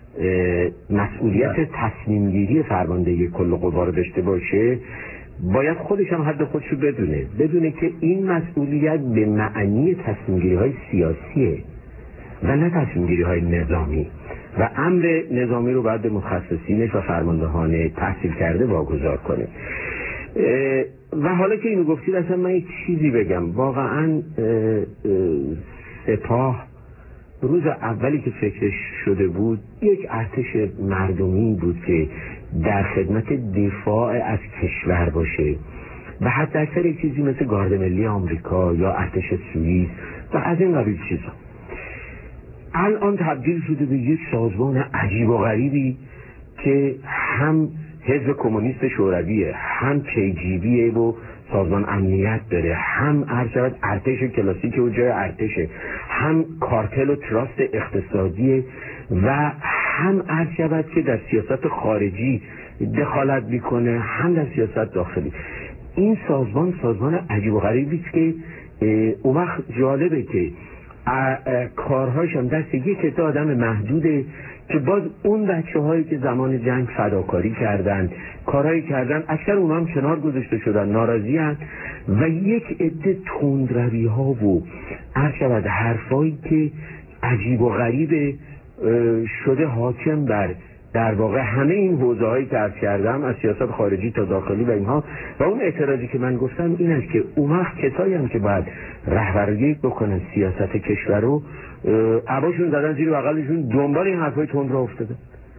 مسئولیت تصمیم گیری فرماندهی کل قوا رو داشته باشه، باید خودش هم حد خودشو بدونه بدونه که این مسئولیت به معنی تصمیم‌گیری های سیاسیه و نه تصمیم‌گیری های نظامی و امر نظامی رو باید به متخصصینش و فرماندهان تحصیل کرده واگذار کنه. و حالا که اینو گفتید اصلا من یک چیزی بگم، واقعا سپاه روز اولی که فکرش شده بود یک ارتش مردمی بود که در خدمت دفاع از کشور باشه و حتی اکثر یک چیزی مثل گارد ملی آمریکا یا ارتش سوئیس و از این قبیل چیزا الان تبدیل شده به یک سازمان عجیب و غریبی که هم حزب کمونیست شورویه، هم کی جی بیه و سازمان امنیت داره، هم ارشد ارتش کلاسیک و جای ارتشه، هم کارتل و تراست اقتصادیه و هم ارشد که در سیاست خارجی دخالت میکنه، هم در سیاست داخلی. این سازمان سازمان عجیب و غریبی است که اون وقت جالبه که کارهاش هم دست یک عده آدم محدوده که باز اون بچه هایی که زمان جنگ فداکاری کردن، کارهایی کردن، اکثر اونها هم کنار گذاشته شدن، ناراضی هستند و یک عده تندروی ها و ارشد حرفایی که عجیب و غریب شده حاکم بر در واقع همه این حوزه هایی که عرض کردم، از سیاست خارجی تا داخلی و اینها. و اون اعتراضی که من گفتم این است که اون وقت کسایی هم که باید رهبری بکنن سیاست کشور رو، عباشون زدن زیر بغلشون، دنبال این حرفای تند را افتادن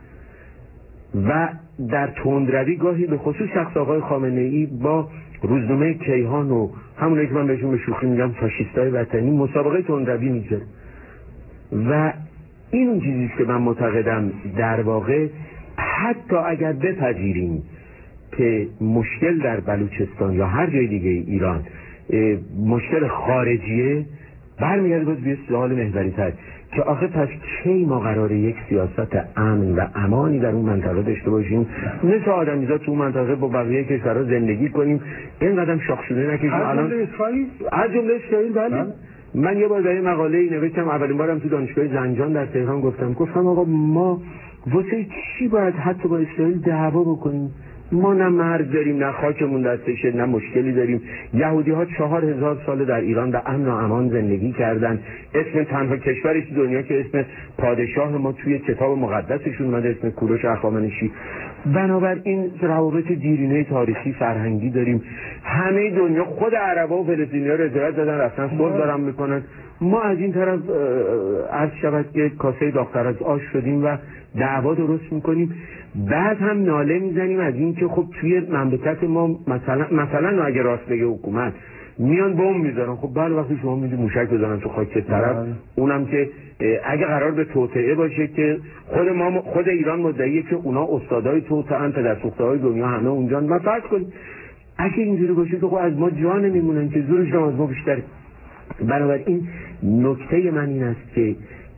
و در تندروی گاهی به خصوص شخص آقای خامنه‌ای با روزنامه کیهان و همونایی که من بهشون به شوخی میگم فاشیستای وطنی مسابقه تندروی میگذاره و این اون چیزیست که من معتقدم در واقع حتی اگر بپذیریم که مشکل در بلوچستان یا هر جای دیگه ایران مشکل خارجیه، برمیگرده باز به سوال محوری تر که آخه پس کی ما قراره یک سیاست امن و امانی در اون منطقه داشته باشیم، مثل آدمیزاد تو اون منطقه با بقیه کشورها زندگی کنیم، این قدم شاخشونه نکشیم. الان اسرائیل از جمله اسرائیل بله. من یه بار در این مقاله نوشتم، اولین بارم تو دانشگاه زنجان در تهران گفتم گفتم آقا ما واسه چی باید حتی با اسرائیل دعوا بکنیم؟ ما نه مرد داریم، نه خاکمون دستشه، نه مشکلی داریم. یهودی ها چهار هزار سال در ایران به امن و امان زندگی کردن. اسم تنها کشوری تو دنیا که اسم پادشاه ما توی کتاب مقدسشون اومده، اسم کوروش هخامنشی. بنابراین روابط دیرینه تاریخی فرهنگی داریم. همه دنیا، خود عربا و فلسطینی‌ها رضایت دادن رفتن صلح دارن میکنن. ما از این طرف عرض شود که کاسه داغ‌تر از آش شدیم و دعوا درست میکنیم. بعد هم ناله میزنیم از این که خب توی مملکت ما مثلا مثلا اگه راست بگه حکومت میان بمب میذارن. خب بله وقتی شما میدید موشک بزنن تو خاک طرف، اونم که اگه قرار به توطئه باشه که خود ما خود ایران مدعیه که اونا استادای توطئه‌اند، پدرسوخته‌های دنیا همه اونجا. ما فرض کنیم اگه اینجوری باشه که خب از ما جان نمیمونن که زورش هم از ما بیشتره. بنابراین نکته من این است که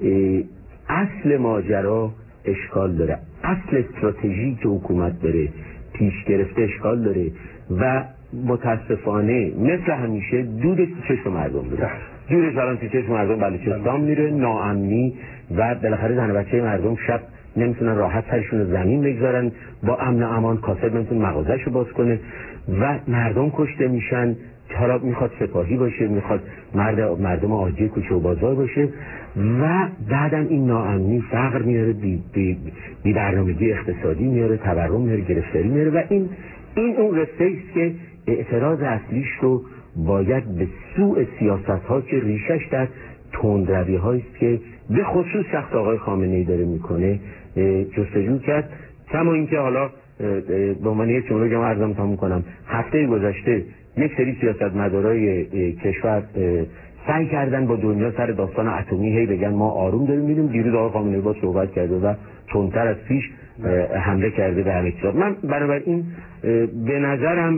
اصل ماجرا اشکال داره، اصل استراتژی که حکومت داره پیش گرفته اشکال داره و متاسفانه مثل همیشه دودش تو چشم مردم میره. دودش الان تو چشم مردم بلوچستان میره، ناامنی و بالاخره زن و بچه مردم شب نمیتونن راحت سرشون رو زمین بگذارن، با امن و امان کاسب نمیتونه مغازه‌شو باز کنه و مردم کشته میشن. حالا میخواد سپاهی باشه، میخواد مرد مردم عادی کوچه و بازار باشه و بعدم این ناامنی فقر میاره، بی, بی, بی برنامگی اقتصادی میاره، تورم میاره، گرفتاری میاره و این این اون قصه است که اعتراض اصلیش رو باید به سوء سیاست ها که ریشش در تندروی هایی است که به خصوص شخص آقای خامنه‌ای داره میکنه جستجو کرد. کما اینکه حالا به عنوان یک جمله که من عرضم تموم کنم، هفته گذشته یک سری سیاستمدارای کشور سعی کردن با دنیا سر داستان اتمی هی بگن ما آروم داریم میریم. دیروز آقای خامنه‌ای با صحبت کرده و تندتر از پیش حمله کرده به همه چیز. من بنابراین به نظرم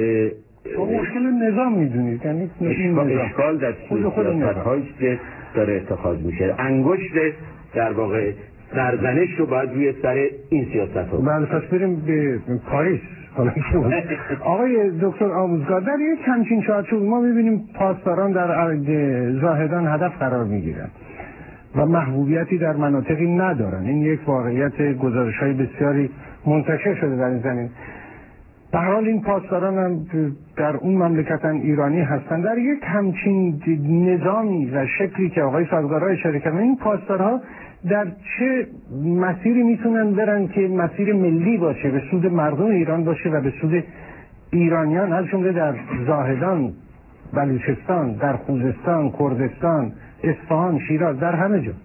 مشکل نظام میدونید، یعنی اشکال در سیاست‌هایی که داره اتخاذ میشه. انگشت در واقع سرزنش رو باید روی سر این سیاست‌ها. بله پس بریم به پاریس. آقای دکتر آموزگار، در یک همچین چارچوب ما میبینیم پاسداران در زاهدان هدف قرار میگیرن و محبوبیتی در مناطقی ندارن. این یک واقعیت گزارش‌های بسیاری منتشر شده در این زمین. به هر حال این پاسداران هم در اون مملکت هم ایرانی هستند. در یک همچین نظامی و شکلی که آقای سازگارها اشاره کردن، این پاسدارها در چه مسیری میتونن برن که مسیر ملی باشه، به سود مردم ایران باشه و به سود ایرانیان، از جمله در زاهدان، بلوچستان، در خوزستان، کردستان، اصفهان، شیراز، در همه جا؟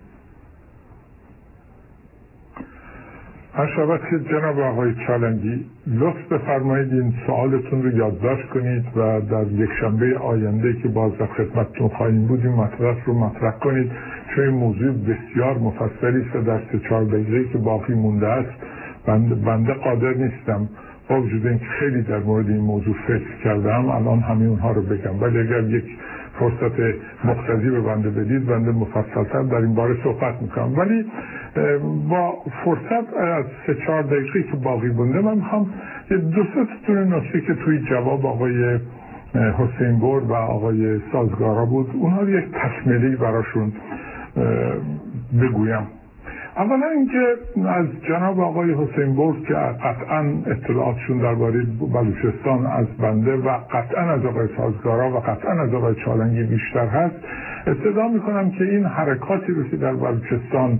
هر شود که جناب آقای چالنگی لطف بفرمایید این سوالتون رو یادداشت کنید و در یک شنبه آینده که باز در خدمتتون خواهیم بود این مطلب رو مطرح کنید، چون این موضوع بسیار مفصلی است و در سه چهار دقیقه که باقی مونده است بنده, بنده قادر نیستم با وجود اینکه خیلی در مورد این موضوع فکر کردم الان همه اونها رو بگم، ولی اگر یک فرصت مقتضی به بنده بدید بنده مفصل‌تر در این باره صحبت میکنم. ولی با فرصت از سه چهار دقیقه که باقی مونده من میخوام دو سه تا نکته که توی جواب آقای حسین برد و آقای سازگارا بود اونها رو یک تکملی براشون بگویم. اولا اینکه از جناب آقای حسین برد که قطعا اطلاعاتشون درباره بلوچستان از بنده و قطعا از آقای سازگارا و قطعا از آقای چالنگی بیشتر هست، استدعا میکنم که این حرکاتی رو که در بلوچستان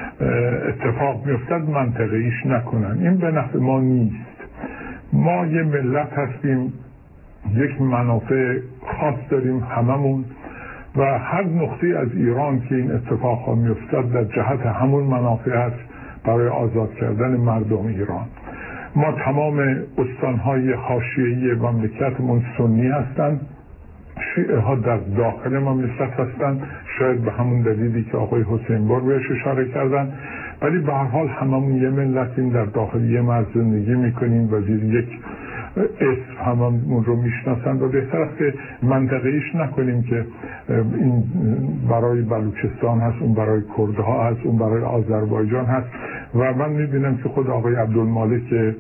اتفاق میافتد منطقه‌ایش نکنن. این به نفع ما نیست. ما یه ملت هستیم، یک منافع خاص داریم هممون و هر نقطه از ایران که این اتفاق ها میافتد در جهت همون منافع است برای آزاد کردن مردم ایران. ما تمام استانهای حاشیه‌ای مملکتمون سنی هستند، شیعه ها در داخل مملکت هستند، شاید به همون دلیلی که آقای حسین بر بهش اشاره کردن، ولی به هر حال هممون یه ملتیم، در داخل یه مرز زندگی میکنیم و زیر یک اسم هممون رو میشناسن و بهتر است که منطقه ایش نکنیم که این برای بلوچستان هست، اون برای کردها هست، اون برای آذربایجان هست. و من میبینم که خود آقای عبدالمالک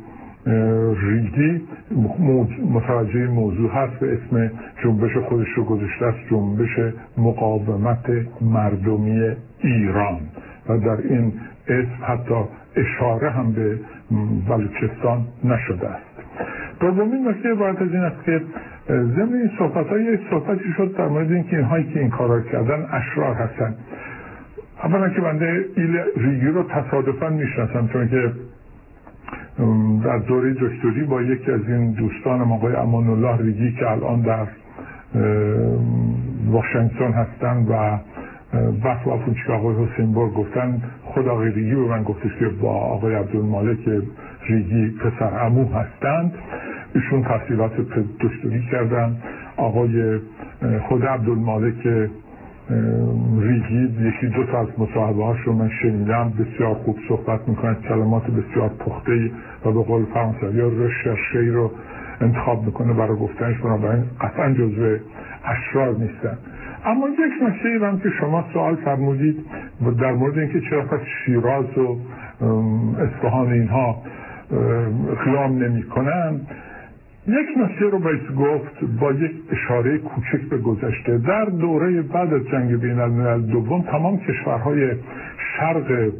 ریگی متوجه موضوع هست و اسم جنبش خودش رو گذاشته است جنبش مقاومت مردمی ایران و در این اسم حتی اشاره هم به بلوچستان نشده است. دومین نکته عبارت از این است که ضمن این صحبت‌ها یک صحبتی شد در مورد اینکه اینهایی که این کارا کردن اشرار هستن. اولا که بنده ایل ریگی رو تصادفاً میشناسم، چون که در دوره دکتری با یکی از این دوستانم آقای امان الله ریگی که الان در واشنگتن هستن و بحث و فونچک آقای حسین بار گفتن، خود آقای ریگی به من گفتش که با آقای عبدالمالک ریگی پسر عمو هستند، ایشون تحصیلات دکتری کردن. آقای خود عبدالمالک ریگی یکی دو تا از مصاحبه هاش رو من شنیدم، بسیار خوب صحبت میکنن، کلمات بسیار پخته و به قول فرانسوی ها رشرشه‌ای رو انتخاب میکنه برای گفتنش، بنابراین قطعا جزو اشرار نیستن. اما یک نکته هم که شما سوال فرمودید در مورد اینکه چرا پس شیراز و اصفهان اینها قیام نمی کنن، یک نکته رو باید گفت با یک اشاره کوچک به گذشته. در دوره بعد از جنگ بین الملل دوم تمام کشورهای شرق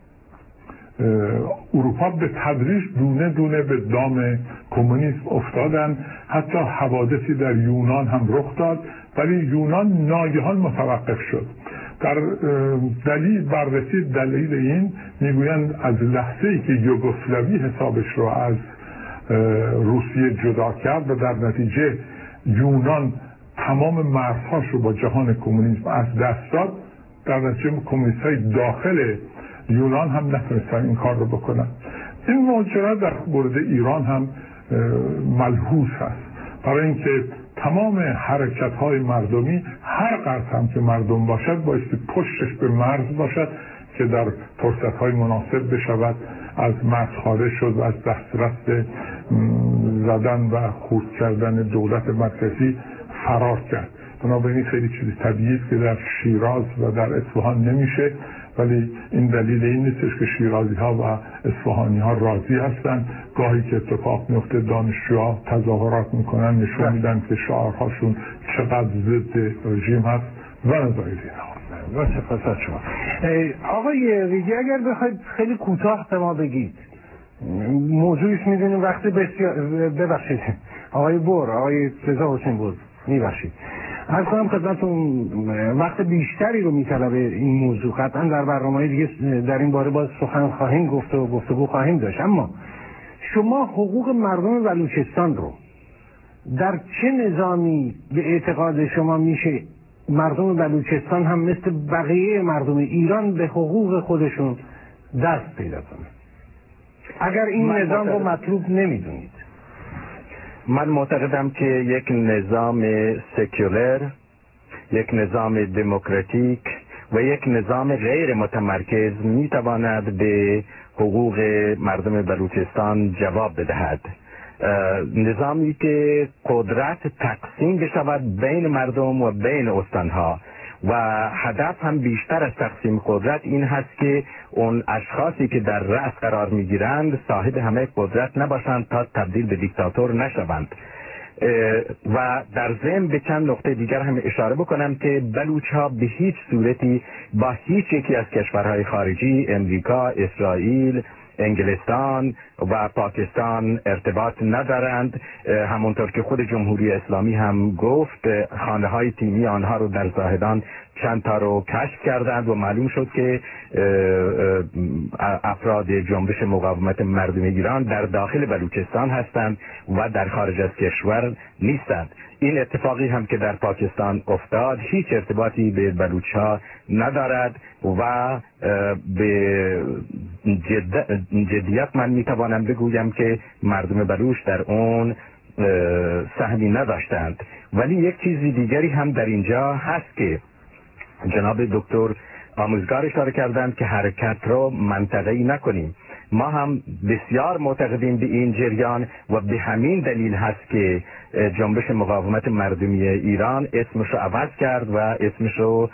اروپا به تدریج دونه دونه به دام کمونیسم افتادن. حتی حوادثی در یونان هم رخ داد، ولی یونان ناگهان متوقف شد. در دلیل بررسی دلیل این میگویند از لحظه‌ای که یوگسلاوی حسابش رو از روسیه جدا کرد و در نتیجه یونان تمام مرزهاش رو با جهان کمونیسم از دست داد، در نتیجه کمونیست‌های داخل یونان هم نتونستن این کار رو بکنن. این ماجرا در مورد ایران هم ملحوظ هست، برای اینکه تمام حرکت‌های مردمی هر قدر هم که مردم باشد بایستی پشتش به مرز باشد که در فرصت‌های مناسب بشود از مرز خارج شد و از دسترس زدن و خورد کردن دولت مرکزی فرار کرد. بنابراین خیلی چیز طبیعی است که در شیراز و در اصفهان نمیشه، ولی این دلیل این نیستش که شیرازی ها و اصفهانی ها راضی هستن. گاهی که اتفاق میفته دانشجوها تظاهرات میکنن، نشون میدن که شعارهاشون چقدر ضد رژیم هست و نظایر اینها. با سپاس از شما. آقای ریگی اگر بخواید خیلی کوتاه به ما بگید، موضوعش میدونیم وقتی بسیار ببخشید آقای بور، آقای رضا حسین بور میبخشید از کنم خدمتون وقت بیشتری رو میطلبه این موضوع، قطعا در برنامه دیگه در این باره باز سخن خواهیم گفت و گفتگو خواهیم داشت. اما شما حقوق مردم بلوچستان رو در چه نظامی به اعتقاد شما میشه مردم بلوچستان هم مثل بقیه مردم ایران به حقوق خودشون دست پیدا کنن اگر این نظام رو مطلوب نمیدونید؟ من معتقدم که یک نظام سکولر، یک نظام دموکراتیک و یک نظام غیر متمرکز میتواند به حقوق مردم بلوچستان جواب بدهد. نظامی که قدرت تقسیم بشود بین مردم و بین استانها و هدف هم بیشتر از تقسیم قدرت این هست که اون اشخاصی که در رأس قرار میگیرند صاحب همه قدرت نباشند تا تبدیل به دیکتاتور نشوند. و در ضمن به چند نقطه دیگر هم اشاره بکنم که بلوچ ها به هیچ صورتی با هیچ یکی از کشورهای خارجی، امریکا، اسرائیل، انگلستان و پاکستان ارتباط ندارند. همونطور که خود جمهوری اسلامی هم گفت خانه های تیمی آنها رو در زاهدان چند تا رو کشف کردند و معلوم شد که افراد جنبش مقاومت مردم ایران در داخل بلوچستان هستند و در خارج از کشور نیستند. این اتفاقی هم که در پاکستان افتاد هیچ ارتباطی به بلوچ ها ندارد و به جد... جدیت من میتوانم بگویم که مردم بلوچ در اون سهمی نداشتند. ولی یک چیز دیگری هم در اینجا هست که جناب دکتر آموزگار اشاره کردند که حرکت رو منطقه‌ای نکنیم. ما هم بسیار معتقدیم به این جریان و به همین دلیل هست که جنبش مقاومت مردمی ایران اسمش رو عوض کرد و اسمش رو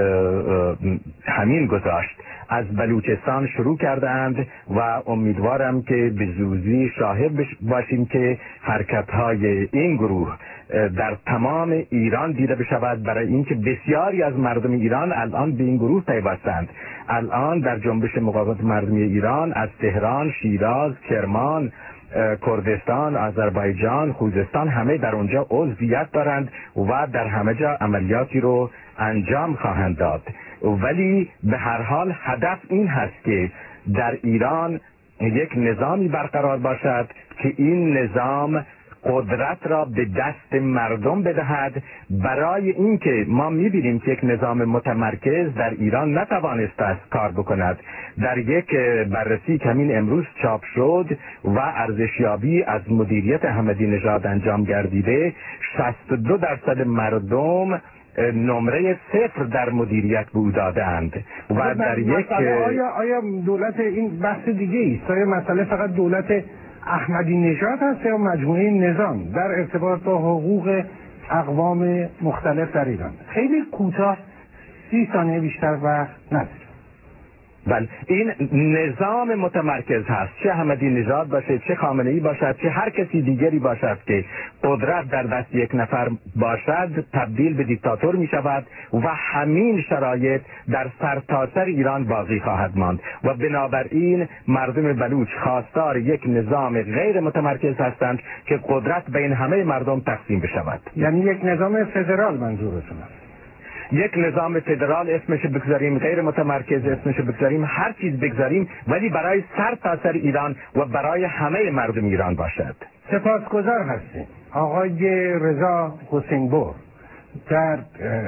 همین گذاشت. از بلوچستان شروع کردند و امیدوارم که به زودی شاهد باشیم که حرکت‌های این گروه در تمام ایران دیده بشود، برای اینکه بسیاری از مردم ایران الان به این گروه پیوستند. الان در جنبش مقاومت مردمی ایران از تهران، شیراز، کرمان، کردستان، آذربایجان، خوزستان همه در اونجا عضویت دارند و در همه جا عملیاتی رو انجام خواهند داد. ولی به هر حال هدف این هست که در ایران یک نظامی برقرار باشد که این نظام قدرت را به دست مردم بدهد. برای اینکه ما می‌بینیم که یک نظام متمرکز در ایران نتوانسته است کار بکند. در یک بررسی که همین امروز چاپ شد و ارزشیابی از مدیریت احمدی نژاد انجام گردیده، شصت و دو درصد مردم نمره صفر در به او دادند و در یک آیا آیا دولت این بحث دیگه است؟ آیا مسئله فقط دولت احمدی نژاد هست یا مجموعه نظام در ارتباط با حقوق اقوام مختلف در ایران؟ خیلی کوتاه، سی ثانیه بیشتر وقت نداریم. بله، این نظام متمرکز هست، چه احمدی نژاد باشه، چه خامنه ای باشد، چه هر کسی دیگری باشد که قدرت در دست یک نفر باشد تبدیل به دیکتاتور می شود و همین شرایط در سرتاسر ایران باقی خواهد ماند و بنابراین مردم بلوچ خواستار یک نظام غیر متمرکز هستند که قدرت بین همه مردم تقسیم بشود. یعنی یک نظام فدرال منظورتون است؟ یک نظام فدرال اسمش بگذاریم، غیر متمرکز اسمش بگذاریم، هر چیز بگذاریم، ولی برای سر تا سر ایران و برای همه مردم ایران باشد. سپاسگزار هستیم آقای رضا حسین‌بر در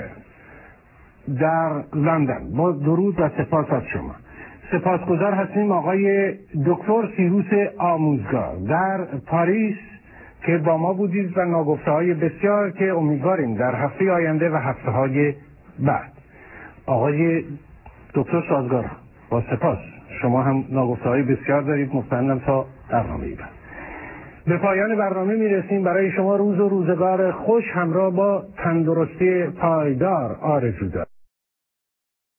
در لندن. با درود و سپاس از شما. سپاسگزار هستیم آقای دکتر سیروس آموزگار در پاریس که با ما بودید و ناگفته های بسیار که امیدواریم در هفته آینده و هفته های بعد. آقای دکتر سازگار با سپاس، شما هم ناگفته های بسیار دارید، مطمئنم تا برنامه بعد. به پایان برنامه میرسیم. برای شما روز و روزگار خوش همراه با تندرستی پایدار آرزو دارم.